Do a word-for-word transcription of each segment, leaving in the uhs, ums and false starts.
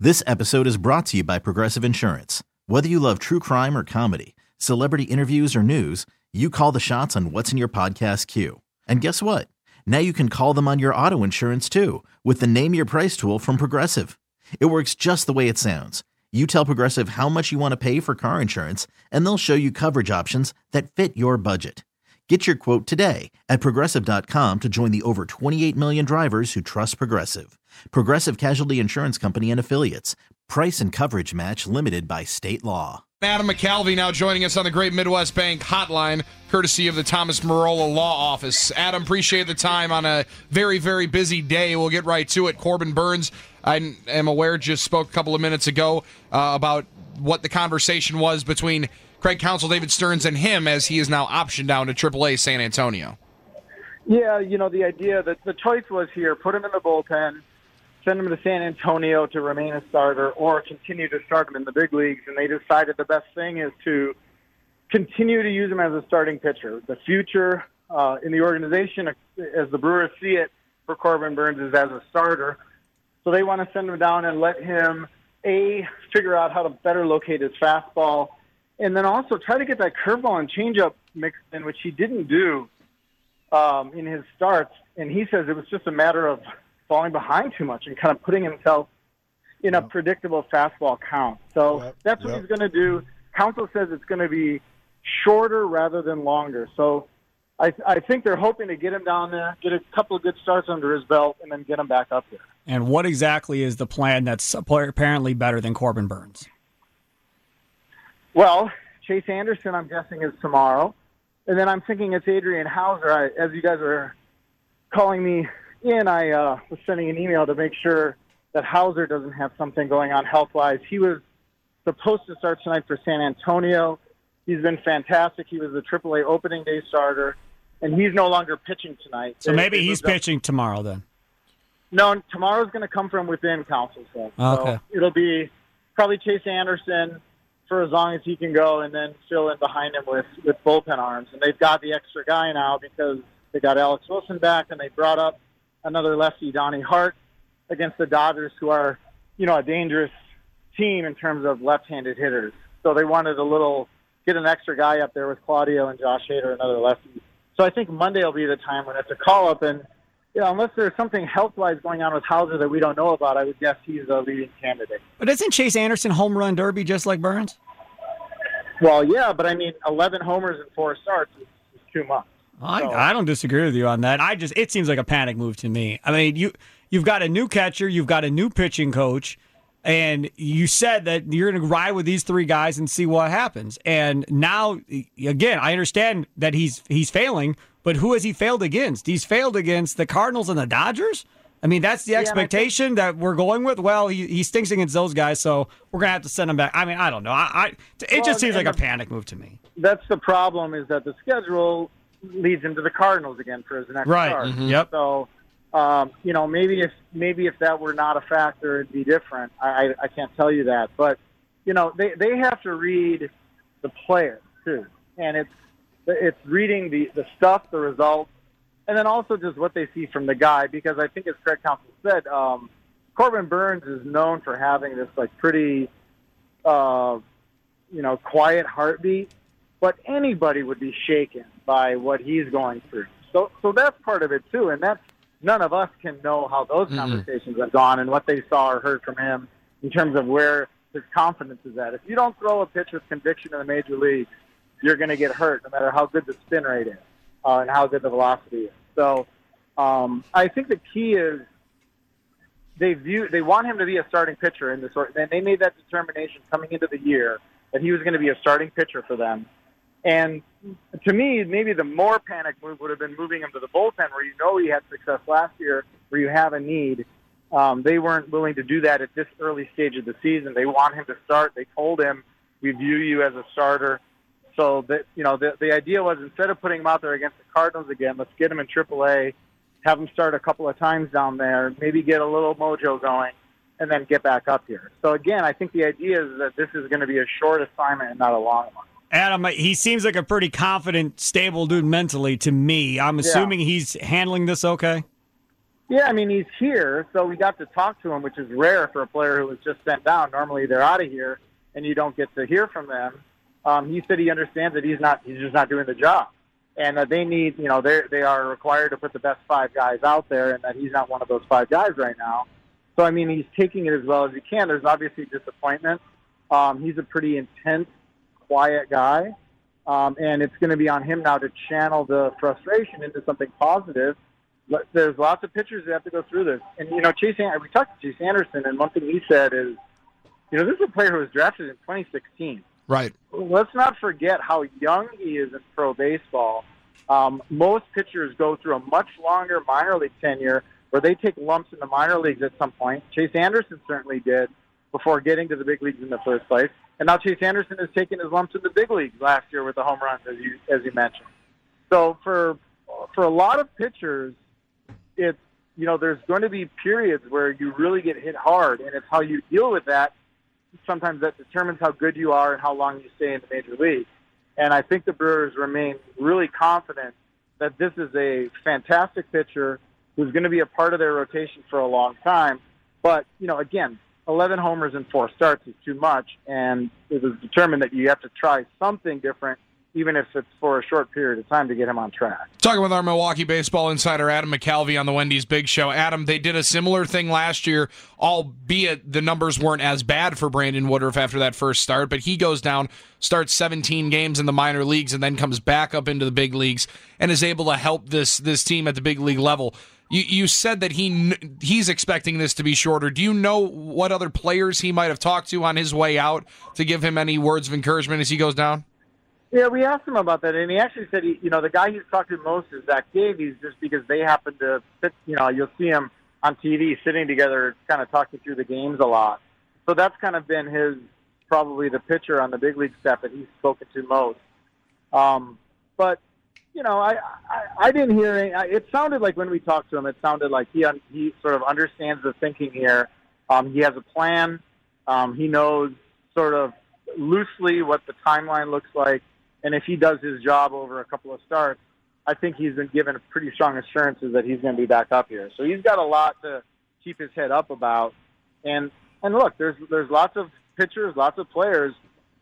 This episode is brought to you by Progressive Insurance. Whether you love true crime or comedy, celebrity interviews or news, you call the shots on what's in your podcast queue. And guess what? Now you can call them on your auto insurance too with the Name Your Price tool from Progressive. It works just the way it sounds. You tell Progressive how much you want to pay for car insurance, and they'll show you coverage options that fit your budget. Get your quote today at Progressive dot com to join the over twenty-eight million drivers who trust Progressive. Progressive Casualty Insurance Company and Affiliates. Price and coverage match limited by state law. Adam McCalvey now joining us on the Great Midwest Bank hotline, courtesy of the Thomas Marola Law Office. Adam, appreciate the time on a very, very busy day. We'll get right to it. Corbin Burnes, I am aware, just spoke a couple of minutes ago uh, about what the conversation was between Craig Counsell, David Stearns, and him as he is now optioned down to triple A San Antonio. Yeah, you know, the idea that the choice was here, put him in the bullpen, send him to San Antonio to remain a starter, or continue to start him in the big leagues, and they decided the best thing is to continue to use him as a starting pitcher. The future uh, in the organization, as the Brewers see it, for Corbin Burnes is as a starter. So they want to send him down and let him, A, figure out how to better locate his fastball, and then also try to get that curveball and changeup mixed in, which he didn't do um, in his starts. And he says it was just a matter of falling behind too much and kind of putting himself in a yep. predictable fastball count. So yep. that's what yep. he's going to do. Counsell says it's going to be shorter rather than longer. So I, I think they're hoping to get him down there, get a couple of good starts under his belt, and then get him back up there. And what exactly is the plan that's apparently better than Corbin Burnes? Well, Chase Anderson, I'm guessing, is tomorrow. And then I'm thinking it's Adrian Hauser. I, as you guys are calling me in, I uh, was sending an email to make sure that Hauser doesn't have something going on health-wise. He was supposed to start tonight for San Antonio. He's been fantastic. He was the triple A opening day starter, and he's no longer pitching tonight. So maybe he's pitching tomorrow then? No, tomorrow's going to come from within, Counsell said. Okay. So it'll be probably Chase Anderson for as long as he can go, and then fill in behind him with, with bullpen arms. And they've got the extra guy now because they got Alex Wilson back, and they brought up another lefty, Donnie Hart, against the Dodgers, who are, you know, a dangerous team in terms of left-handed hitters. So they wanted a little, get an extra guy up there with Claudio and Josh Hader, another lefty. So I think Monday will be the time when it's a call-up, and you know, unless there's something health-wise going on with Hauser that we don't know about, I would guess he's a leading candidate. But isn't Chase Anderson home run derby just like Burnes? Well, yeah, but I mean, eleven homers in four starts is, is too much. I, so. I don't disagree with you on that. I just it seems like a panic move to me. I mean, you you've got a new catcher, you've got a new pitching coach, and you said that you're going to ride with these three guys and see what happens. And now, again, I understand that he's he's failing. But who has he failed against? He's failed against the Cardinals and the Dodgers? I mean, that's the expectation yeah, think, that we're going with? Well, he, he stinks against those guys, so we're going to have to send him back. I mean, I don't know. I, I It well, just seems like the, a panic move to me. That's the problem, is that the schedule leads him to the Cardinals again for his next right. start. Mm-hmm. Yep. So, um, you know, maybe if maybe if that were not a factor, it'd be different. I, I, I can't tell you that. But, you know, they, they have to read the player, too. And it's, It's reading the, the stuff, the results, and then also just what they see from the guy. Because I think, as Craig Counsell said, um, Corbin Burnes is known for having this like pretty, uh, you know, quiet heartbeat. But anybody would be shaken by what he's going through. So, so that's part of it too. And that's none of us can know how those mm-hmm. conversations have gone and what they saw or heard from him in terms of where his confidence is at. If you don't throw a pitch with conviction in the major leagues, you're going to get hurt no matter how good the spin rate is uh, and how good the velocity is. So um, I think the key is they view they want him to be a starting pitcher in this, and they made that determination coming into the year that he was going to be a starting pitcher for them. And to me, maybe the more panic move would have been moving him to the bullpen, where you know he had success last year, where you have a need. Um, they weren't willing to do that at this early stage of the season. They want him to start. They told him, we view you as a starter. So that, you know, the, the idea was, instead of putting him out there against the Cardinals again, let's get him in triple A, have him start a couple of times down there, maybe get a little mojo going, and then get back up here. So again, I think the idea is that this is going to be a short assignment and not a long one. Adam, he seems like a pretty confident, stable dude mentally to me. I'm assuming yeah. he's handling this okay? Yeah, I mean, he's here, so we got to talk to him, which is rare for a player who was just sent down. Normally they're out of here, and you don't get to hear from them. Um, he said he understands that he's not, he's just not doing the job. And that they need, you know, they they are required to put the best five guys out there, and that he's not one of those five guys right now. So, I mean, he's taking it as well as he can. There's obviously disappointment. Um, he's a pretty intense, quiet guy, um, and it's going to be on him now to channel the frustration into something positive. But there's lots of pitchers that have to go through this. And, you know, Chase, we talked to Chase Anderson, and one thing he said is, you know, this is a player who was drafted in twenty sixteen. Right. Let's not forget how young he is in pro baseball. Um, most pitchers go through a much longer minor league tenure where they take lumps in the minor leagues at some point. Chase Anderson certainly did before getting to the big leagues in the first place. And now Chase Anderson has taken his lumps in the big leagues last year with the home runs, as you as you mentioned. So for for a lot of pitchers, it's, you know, there's going to be periods where you really get hit hard, and it's how you deal with that. Sometimes that determines how good you are and how long you stay in the major league. And I think the Brewers remain really confident that this is a fantastic pitcher who's going to be a part of their rotation for a long time. But, you know, again, eleven homers in four starts is too much, and it was determined that you have to try something different, even if it's for a short period of time, to get him on track. Talking with our Milwaukee baseball insider, Adam McCalvy, on the Wendy's Big Show. Adam, they did a similar thing last year, albeit the numbers weren't as bad for Brandon Woodruff after that first start, but he goes down, starts seventeen games in the minor leagues, and then comes back up into the big leagues and is able to help this this team at the big league level. You, you said that he he's expecting this to be shorter. Do you know what other players he might have talked to on his way out to give him any words of encouragement as he goes down? Yeah, we asked him about that, and he actually said, he, you know, the guy he's talked to most is Zach Davies, just because they happen to sit, you know, you'll see him on T V sitting together, kind of talking through the games a lot. So that's kind of been his, probably the pitcher on the big league staff that he's spoken to most. Um, but, you know, I, I, I didn't hear any, it sounded like when we talked to him, it sounded like he he sort of understands the thinking here. Um, he has a plan. Um, he knows sort of loosely what the timeline looks like. And if he does his job over a couple of starts, I think he's been given pretty strong assurances that he's going to be back up here. So he's got a lot to keep his head up about. And and look, there's there's lots of pitchers, lots of players,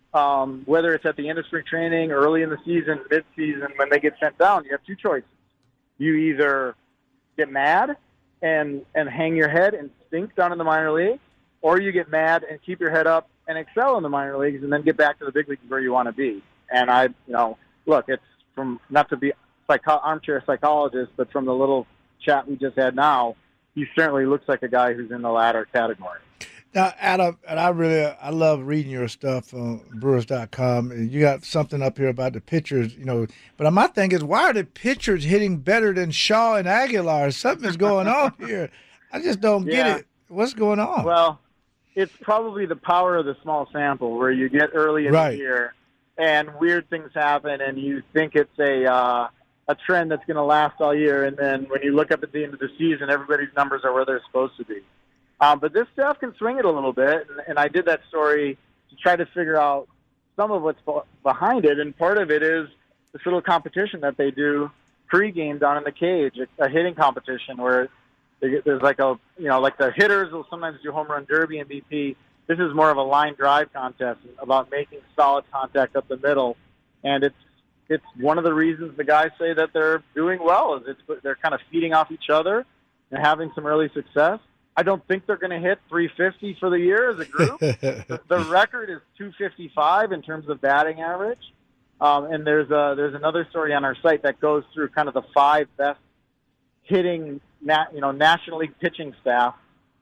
um, whether it's at the end of spring training, early in the season, mid-season, when they get sent down, you have two choices. You either get mad and and hang your head and stink down in the minor leagues, or you get mad and keep your head up and excel in the minor leagues and then get back to the big leagues where you want to be. And I, you know, look, it's from, not to be psycho- armchair psychologist, but from the little chat we just had now, he certainly looks like a guy who's in the latter category. Now, Adam, and I really, I love reading your stuff on Brewers dot com. You got something up here about the pitchers, you know. But my thing is, why are the pitchers hitting better than Shaw and Aguilar? Something is going on here. I just don't yeah. get it. What's going on? Well, it's probably the power of the small sample where you get early in right. the year and weird things happen, and you think it's a uh, a trend that's going to last all year, and then when you look up at the end of the season, everybody's numbers are where they're supposed to be. Um, but this staff can swing it a little bit, and, and I did that story to try to figure out some of what's behind it, and part of it is this little competition that they do pregame down in the cage, a, a hitting competition where there's like a, you know, like the hitters will sometimes do home run derby and B P. This is more of a line drive contest about making solid contact up the middle, and it's it's one of the reasons the guys say that they're doing well is it's they're kind of feeding off each other and having some early success. I don't think they're going to hit three fifty for the year as a group. the, the record is two fifty-five in terms of batting average, um, and there's a, there's another story on our site that goes through kind of the five best hitting, nat, you know, National League pitching staff.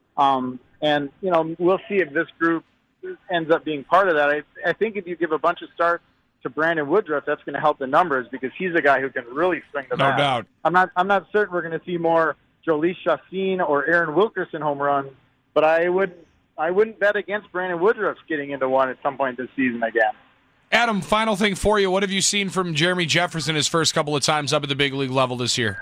Um, and, you know, we'll see if this group ends up being part of that. I, I think if you give a bunch of starts to Brandon Woodruff, that's going to help the numbers because he's a guy who can really swing the bat. No doubt. I'm not, I'm not certain we're going to see more Jhoulys Chacin or Aaron Wilkerson home runs, but I wouldn't, I wouldn't bet against Brandon Woodruff getting into one at some point this season again. Adam, final thing for you. What have you seen from Jeremy Jefferson his first couple of times up at the big league level this year?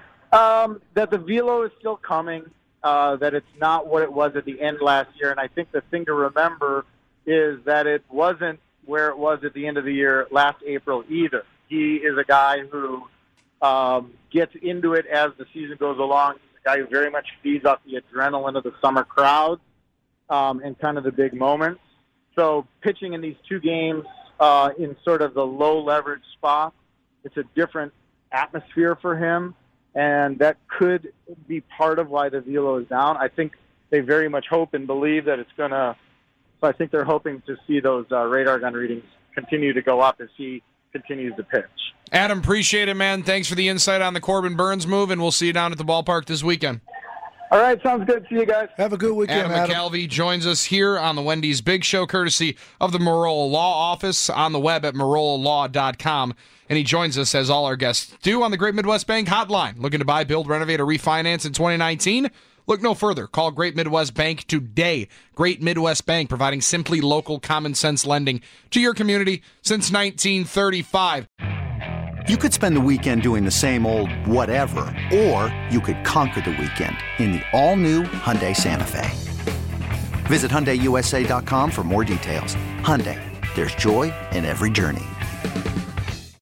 Um, that the velo is still coming, uh, that it's not what it was at the end last year. And I think the thing to remember is that it wasn't where it was at the end of the year last April either. He is a guy who um, gets into it as the season goes along. He's guy who very much feeds off the adrenaline of the summer crowds um, and kind of the big moments. So pitching in these two games uh, in sort of the low-leverage spot, it's a different atmosphere for him, and that could be part of why the velo is down. I think they very much hope and believe that it's going to – so I think they're hoping to see those uh, radar gun readings continue to go up as he continues to pitch. Adam, appreciate it, man. Thanks for the insight on the Corbin Burnes move, and we'll see you down at the ballpark this weekend. All right, sounds good. See you guys. Have a good weekend, Adam, Adam. McCalvy joins us here on the Wendy's Big Show, courtesy of the Marola Law Office, on the web at marola law dot com. And he joins us, as all our guests do, on the Great Midwest Bank Hotline. Looking to buy, build, renovate, or refinance in twenty nineteen? Look no further. Call Great Midwest Bank today. Great Midwest Bank, providing simply local common sense lending to your community since nineteen thirty-five. You could spend the weekend doing the same old whatever, or you could conquer the weekend in the all-new Hyundai Santa Fe. Visit Hyundai U S A dot com for more details. Hyundai, there's joy in every journey.